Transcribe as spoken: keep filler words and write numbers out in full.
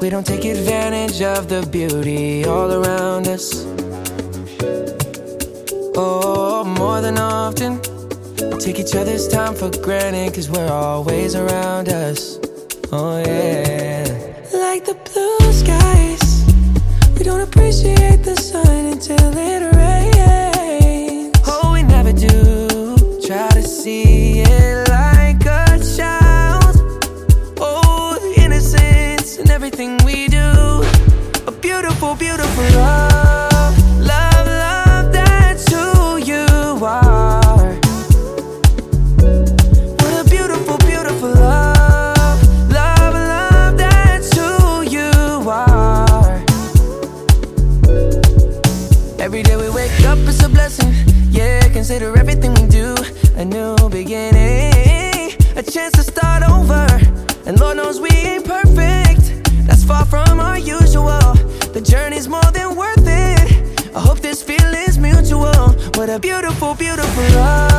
we don't take advantage of the beauty all around us. Oh, more than often, we take each other's time for granted, cause we're always around us. Oh yeah. Like the blue skies, we don't appreciate the sun until it rains. Oh, we never do try to see it like a child. Oh, the innocence in everything we do. A beautiful, beautiful love. Love, love, that's who you are. What a beautiful, beautiful love. Love, love, that's who you are. Every day we wake up, it's a blessing. Yeah, consider everything we do a new beginning, a chance to start over. And Lord knows we ain't perfect, that's far from our usual. The journey's more than worth it, I hope this feeling's mutual. What a beautiful, beautiful love.